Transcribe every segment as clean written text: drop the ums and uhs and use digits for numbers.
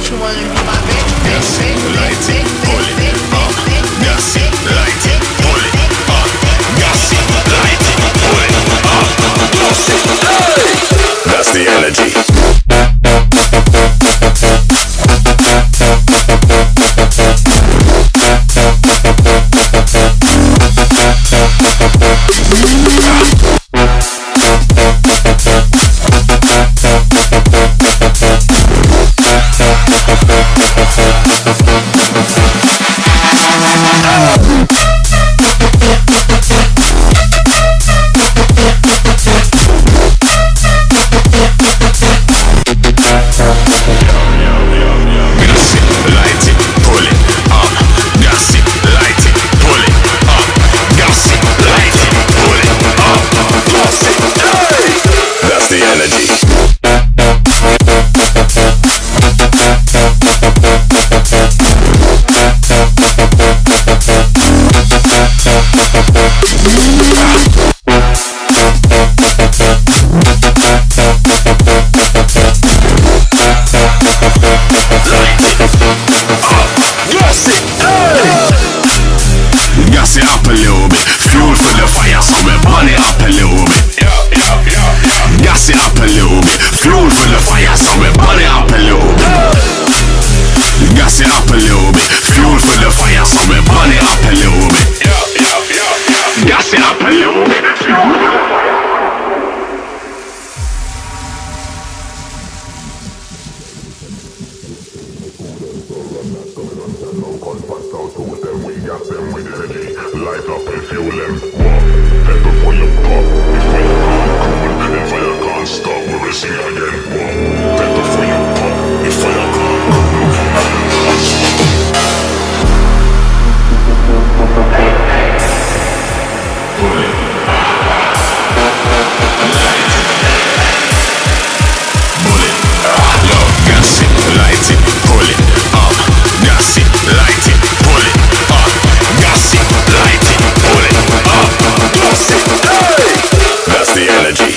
you wanna be my baby? Gas it, light it, pull it up. Gas it, light it, pull it up. Gas it, light it, pull it up. Gas it, hey! That's the energy. Gas it up a little bit, fuel for the fire, so we burn it up a little bit. Gas it up a little bit, fuel for the fire, so we burn it up a little bit. Gas it up a little bit, fuel for the fire, so we burn it up a little bit. Gas it up a little bit, fuel for the fire. Light up and fuel them. Pepper for your pop. If fire can't stop, we will sing again. Pepper for your pop. If fire can't pull it. Pull it. Yo, gas it, light it, pull it up. Gas it, light it, pull it up. Gas it, light it, pull it up. Gas it, hey! That's the energy.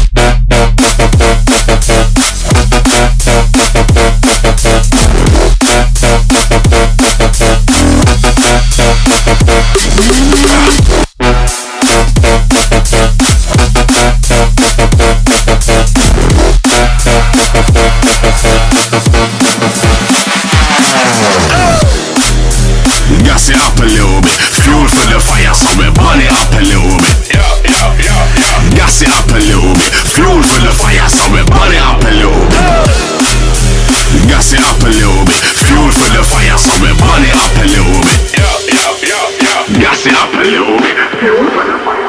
Gas it up a little bit, fuel for the fire, so we burn it up a little bit. Gas it up a little bit, fuel for the fire, so we burn it up a little bit. Gas it up a little bit, fuel for the fire, so we burn it up a little bit. Gas it up a little bit, fuel for the fire.